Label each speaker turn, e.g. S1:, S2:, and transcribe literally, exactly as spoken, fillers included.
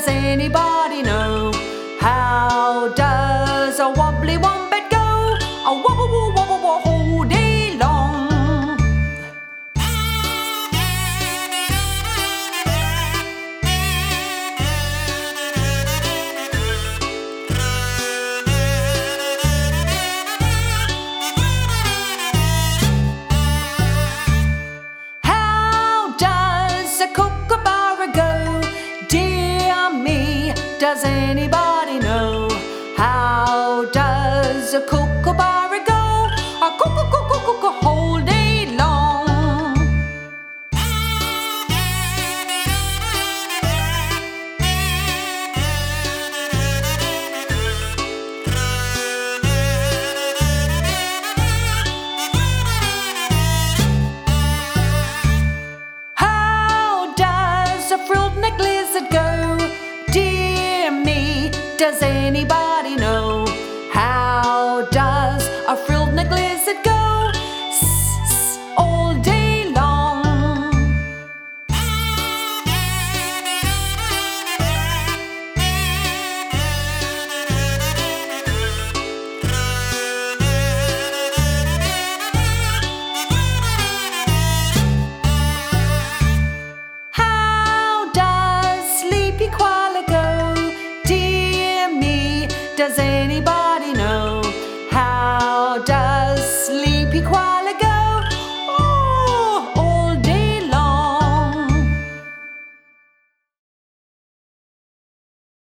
S1: Does anybody know? How does a wobbly wombat go? A wobble wobble wobble wobble whole day long. How does a kookaburra go? Dear me, does anybody know? How does a kookaburra go? A cuckoo cuckoo cuckoo cuckoo whole day long. How does a frilled-necked lizard go? Dear me, does anybody know? How does a frilled-necked lizard go? S-s all day long. How does Sleepy Koala go? Dear me, does anybody